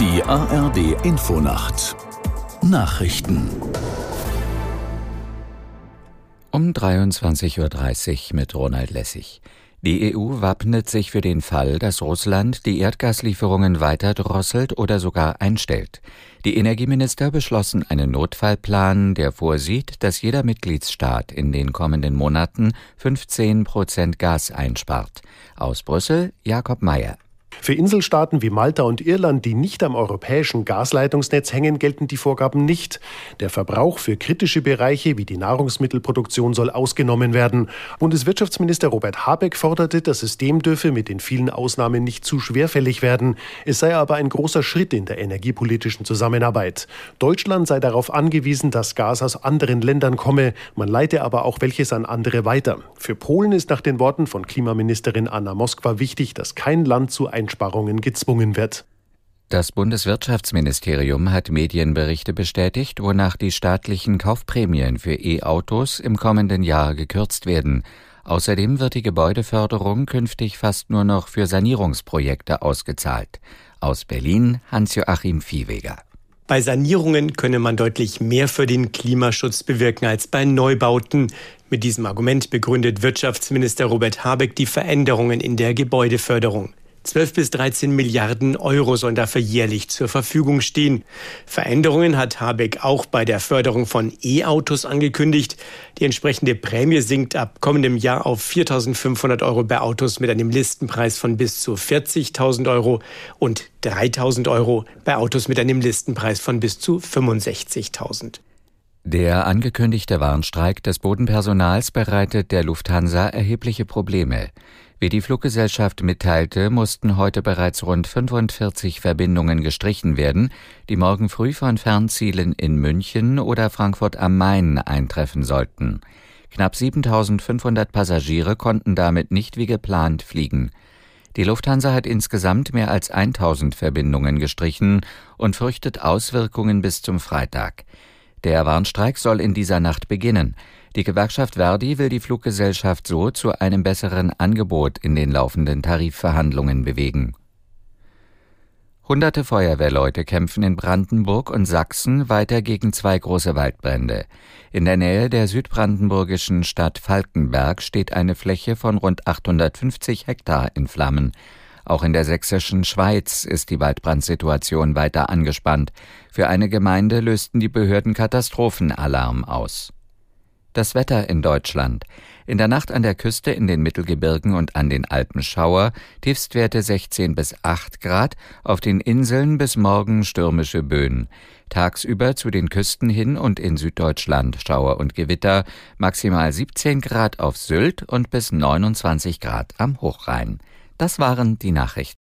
Die ARD Infonacht Nachrichten um 23:30 Uhr mit Ronald Lessig. Die EU wappnet sich für den Fall, dass Russland die Erdgaslieferungen weiter drosselt oder sogar einstellt. Die Energieminister beschlossen einen Notfallplan, der vorsieht, dass jeder Mitgliedsstaat in den kommenden Monaten 15% Gas einspart. Aus Brüssel, Jakob Mayer. Für Inselstaaten wie Malta und Irland, die nicht am europäischen Gasleitungsnetz hängen, gelten die Vorgaben nicht. Der Verbrauch für kritische Bereiche wie die Nahrungsmittelproduktion soll ausgenommen werden. Bundeswirtschaftsminister Robert Habeck forderte, das System dürfe mit den vielen Ausnahmen nicht zu schwerfällig werden. Es sei aber ein großer Schritt in der energiepolitischen Zusammenarbeit. Deutschland sei darauf angewiesen, dass Gas aus anderen Ländern komme. Man leite aber auch welches an andere weiter. Für Polen ist nach den Worten von Klimaministerin Anna Moskwa wichtig, dass kein Land zu Einsparungen gezwungen wird. Das Bundeswirtschaftsministerium hat Medienberichte bestätigt, wonach die staatlichen Kaufprämien für E-Autos im kommenden Jahr gekürzt werden. Außerdem wird die Gebäudeförderung künftig fast nur noch für Sanierungsprojekte ausgezahlt. Aus Berlin Hans-Joachim Viehweger. Bei Sanierungen könne man deutlich mehr für den Klimaschutz bewirken als bei Neubauten. Mit diesem Argument begründet Wirtschaftsminister Robert Habeck die Veränderungen in der Gebäudeförderung. 12 bis 13 Milliarden Euro sollen dafür jährlich zur Verfügung stehen. Veränderungen hat Habeck auch bei der Förderung von E-Autos angekündigt. Die entsprechende Prämie sinkt ab kommendem Jahr auf 4.500 Euro bei Autos mit einem Listenpreis von bis zu 40.000 Euro und 3.000 Euro bei Autos mit einem Listenpreis von bis zu 65.000. Der angekündigte Warnstreik des Bodenpersonals bereitet der Lufthansa erhebliche Probleme. Wie die Fluggesellschaft mitteilte, mussten heute bereits rund 45 Verbindungen gestrichen werden, die morgen früh von Fernzielen in München oder Frankfurt am Main eintreffen sollten. Knapp 7.500 Passagiere konnten damit nicht wie geplant fliegen. Die Lufthansa hat insgesamt mehr als 1.000 Verbindungen gestrichen und fürchtet Auswirkungen bis zum Freitag. Der Warnstreik soll in dieser Nacht beginnen. Die Gewerkschaft Verdi will die Fluggesellschaft so zu einem besseren Angebot in den laufenden Tarifverhandlungen bewegen. Hunderte Feuerwehrleute kämpfen in Brandenburg und Sachsen weiter gegen 2 große Waldbrände. In der Nähe der südbrandenburgischen Stadt Falkenberg steht eine Fläche von rund 850 Hektar in Flammen. Auch in der sächsischen Schweiz ist die Waldbrandsituation weiter angespannt. Für eine Gemeinde lösten die Behörden Katastrophenalarm aus. Das Wetter in Deutschland. In der Nacht an der Küste in den Mittelgebirgen und an den Alpen Schauer, Tiefstwerte 16 bis 8 Grad, auf den Inseln bis morgen stürmische Böen. Tagsüber zu den Küsten hin und in Süddeutschland Schauer und Gewitter, maximal 17 Grad auf Sylt und bis 29 Grad am Hochrhein. Das waren die Nachrichten.